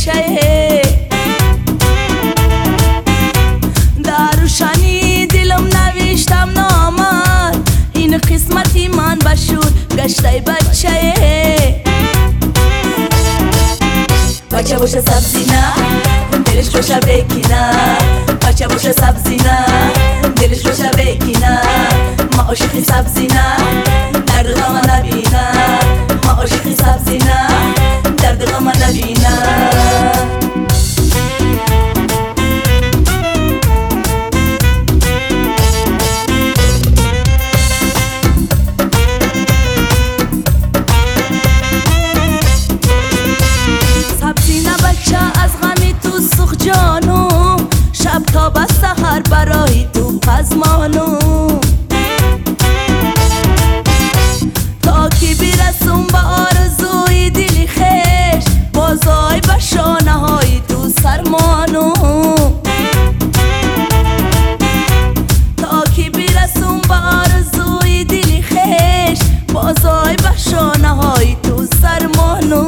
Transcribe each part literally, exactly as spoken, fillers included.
بچه در روشنی دلم نوشتم نامت این قسمتی من بشور گشته بچه بچه باشه سبزی نه دلش باشه بکنه بچه باشه سبزی نه دلش باشه بکنه ما عاشقی سبزی نه درد غم نبینه ما عاشقی سبزی نه درد غم نبینه جانو شب تا به سحر برای تو پزمانو تا کی برسم به آرزوی دلی خش بازای به شانه های تو سرمانو تا کی برسم به آرزوی دلی خش بازای به شانه های تو سرمانو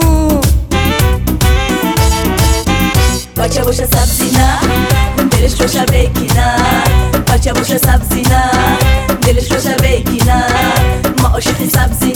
بچه باشه سبزی نه دلش باشه بکنه بچه باشه سبزی نه دلش باشه بکنه ما عاشقی سبزی